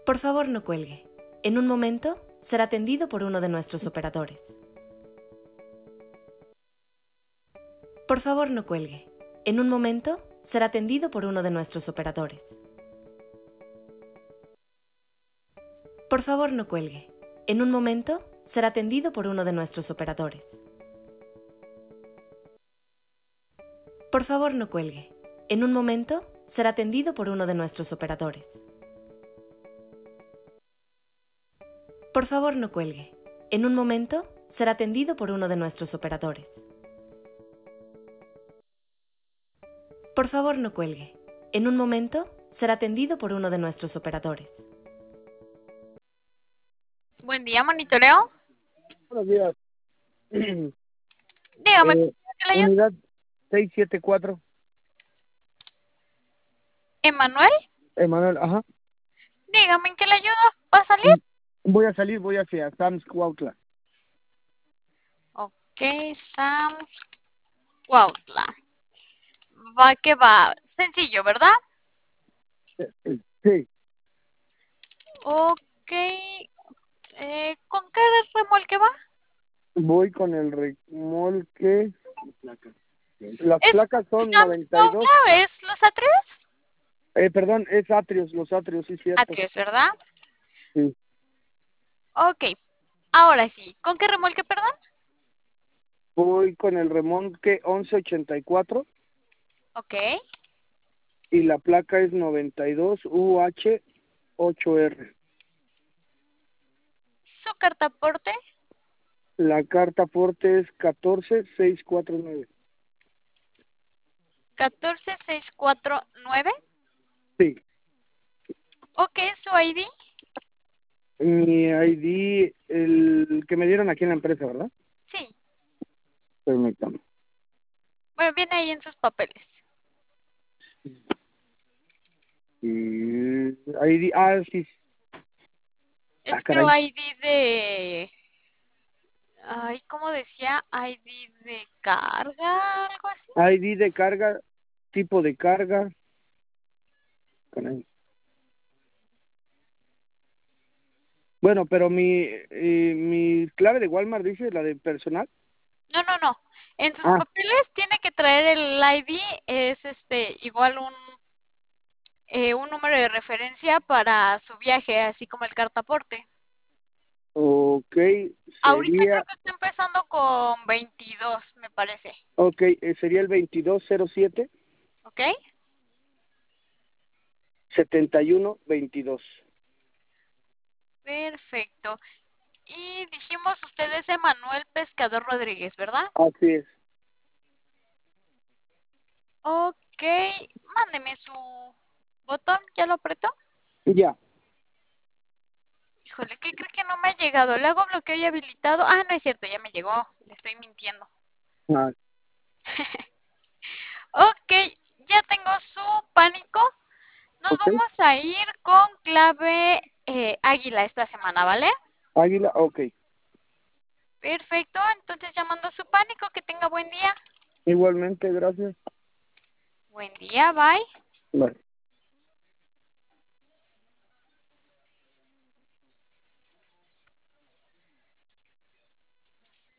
Por favor, no cuelgue. En un momento será atendido por uno de nuestros operadores. Por favor, no cuelgue. En un momento será atendido por uno de nuestros operadores. Por favor, no cuelgue. En un momento será atendido por uno de nuestros operadores. Por favor, no cuelgue. En un momento será atendido por uno de nuestros operadores. Por favor, no cuelgue. En un momento será atendido por uno de nuestros operadores. Por favor, no cuelgue. En un momento será atendido por uno de nuestros operadores. Buen día, monitoreo. Buenos días. Dígame, ¿qué le ayudo? Unidad 674. Emanuel, Emanuel, ajá. dígame, ¿en qué le ayudo? ¿Va a salir? Voy a salir, voy hacia Sam's Cuautla. Ok, Sam Cuautla. Va que va. Sencillo, ¿verdad? Sí, Ok. ¿Con qué remolque va? voy con el remolque. Las ¿Es placas son Sam 92. Cuautla? ¿Es los Atrios? Perdón, es Atrios, los Atrios, sí, cierto. Atrios, ¿verdad? Sí. Ok. Ahora sí. ¿Con qué remolque, perdón? Voy con el remolque 1184 Ok. y la placa es 92 UH8R. ¿Su carta aporte? La carta aporte es 14649. 14649. Sí. Ok, ¿su ID? Mi ID, el que me dieron aquí en la empresa, ¿verdad? Sí. Permítame. Bueno, viene ahí en sus papeles. ID, sí. Es creo Caray. ID de... Ay, ¿cómo decía? ID de carga, algo así. ID de carga, tipo de carga. Caray. Bueno, pero mi clave de Walmart dice la de personal. No, no, no. En sus Ah, papeles tiene que traer el ID, es igual un número de referencia para su viaje, así como el cartaporte. ok, Ahorita creo sería, que está empezando con 22, me parece. ok, sería el 2207 ¿Ok? 7122. Perfecto. Y dijimos, usted es Emanuel Pescador Rodríguez, ¿verdad? Así es. Ok. Mándeme su botón, ¿ya lo apretó? Ya. Híjole, ¿qué cree que no me ha llegado? ¿Le hago bloqueo y habilitado? Ah, no es cierto, ya me llegó. Le estoy mintiendo. Ah, Ok, ya tengo su pánico. Nos ok. vamos a ir con clave águila esta semana, ¿vale? Águila, ok. Perfecto, entonces llamando a su pánico, que tenga buen día. Igualmente, gracias. Buen día, bye. Bye.